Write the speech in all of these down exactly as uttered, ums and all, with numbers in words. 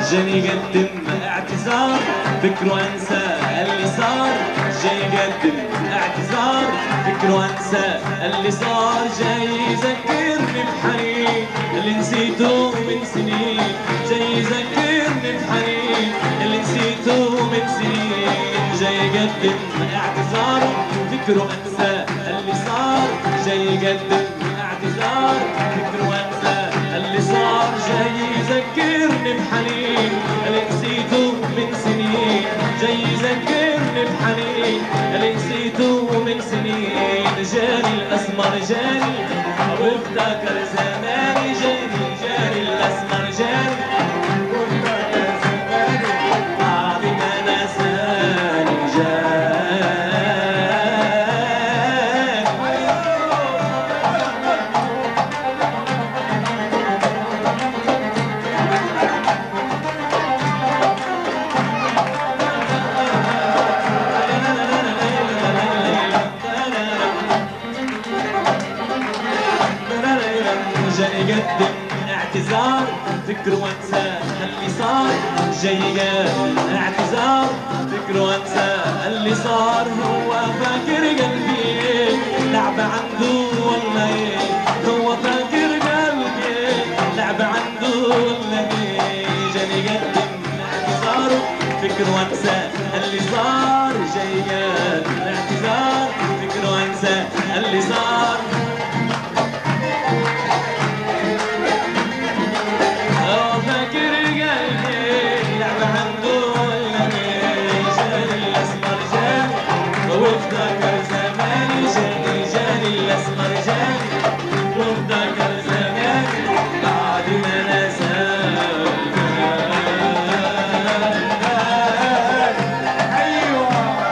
جاني يقدم اعتذار، فكره انسى اللي صار. جاي يقدم اعتذار، فكره انسى اللي صار. جاي يذكرني بحنين اللي نسيته من سنين. جاي يذكرني بحنين اللي نسيته من سنين. جاي يقدم اعتذار، فكره انسى اللي صار. جاي يقدم اعتذار، فكره انسى اللي صار. جاي يذكرني بحنين اللي نسيته من سنين. جاي يذكرني بحنين اللي نسيته من سنين. جاني الاسمر جاني وافتكر زماني. جاني جاني الاسمر جاني وافتكر زماني. بعد ما نساني جاني. جاي يقدم اعتذار، فكره وانسى اللي صار. جاي يقدم اعتذار، فكره وانسى اللي صار. هو فاكر قلبي ايه لعبة عنده ولا ايه؟ هو فاكر قلبي ايه لعبة عنده ولا ايه؟ جاي يقدم اعتذار، فكره وانسى اللي صار. جاي يقدم اعتذار، فكره وانسى اللي صار. وافتكر زماني جاني جاني الاسمر جاني وافتكر زماني بعد ما نساني. ايوه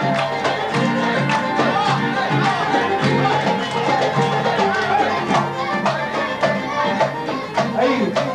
ايوه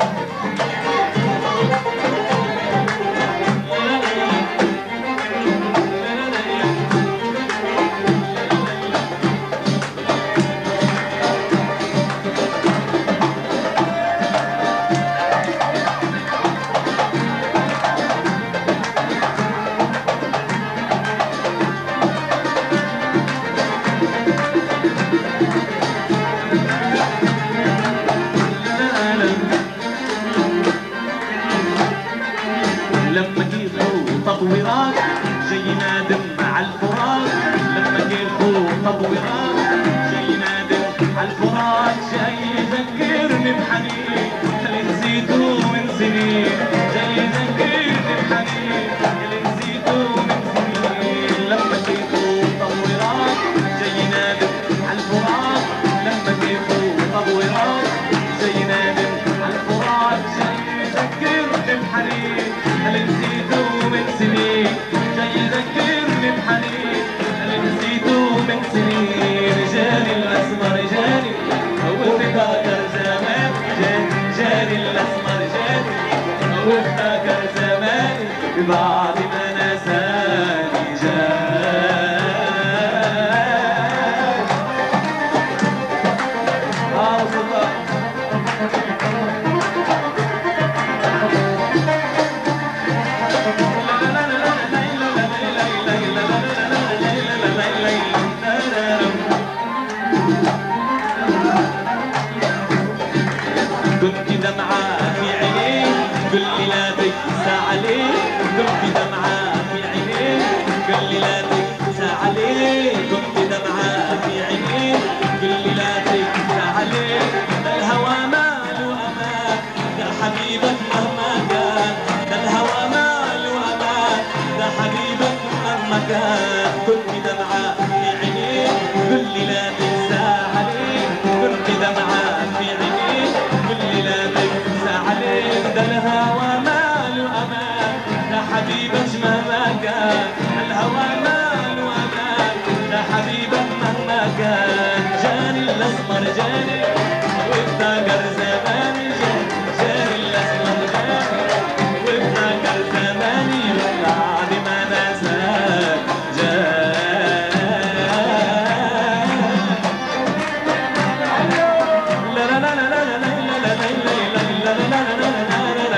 لما كيفوا تطويرات جاي نادم على الفراق. لما كيفوا تطويرات جاي نادم على الفراق. جاي يذكرني بحنين اللي نسيته من سنين. جاي يذكرني بحنين اللي نسيته من سنين. لما كيفوا تطويرات جاي نادم على الفراق. لما كيفوا تطويرات جاي نادم على الفراق. جاي يذكرني بحنين اللي نسيته من سنين. جاي يذكرني بحنين اللي نسيته من سنين. جاني الاسمر جاني وافتكر زمان. جاني جاني الاسمر جاني وافتكر زماني بعد ما نساني جاني. كنت دمعة في عينيه قل لي لا تقسى عليه. كنت دمعة في عينيه قل لي لا تقسى عليه. كنت دمعة في عينيه قل لي لا تقسى عليه. ده الهوى ماله امان ده حبيبك مهما كان. ده الهوى ماله امان ده حبيبك مهما كان. كنت دمعة في عينيه قل لي لا تقسى عليه. كنت دمعة في عينيه قل لي لا تقسى عليه. ده الهوى ماله امان ده حبيبك مهما كان. الهوى ماله امان ده حبيبك مهما كان. جاني الاسمر جاني وافتكر زماني. جاني جاني الاسمر جاني وافتكر زماني بعد ما نساني جاني. لا لا لا لا لا لا لا لا لا لا لا لا لا لا لا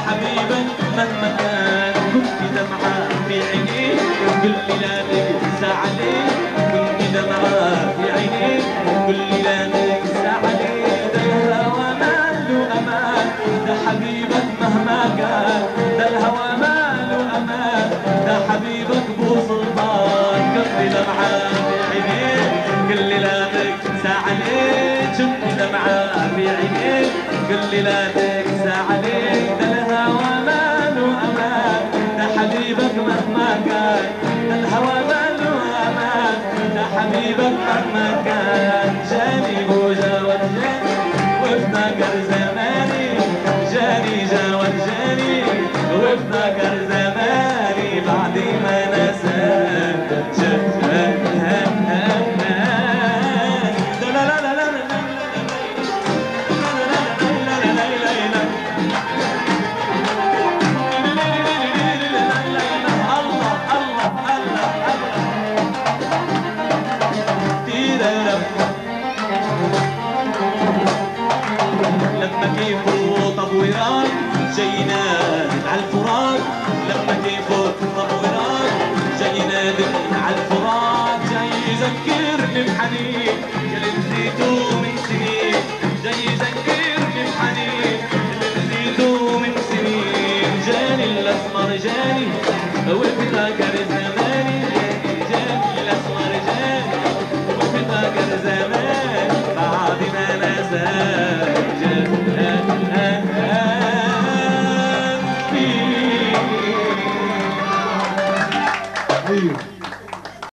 حبيبك مهما كان كنت دمعة في عينيك كل لا تقسى عليك كنت دمعة في عينيك كل لا تقسى عليك ده الهوى ماله أمان ده حبيبك مهما كان ده الهوى ماله أمان ده حبيبك بو سلطان كنت دمعة في عينيك كل لا تقسى عليك كنت دمعة في عينيك كل لا تقسى عليك ده الهوى ماله أمان ده حبيبك مهما كان ده الهوى ماله أمان ده حبيبك مهما كان جاني وجاوت جاني وافتكر زماني جاني جاوت جاني وافتكر زماني بعد ما نساك لما كيف طب ويران جينا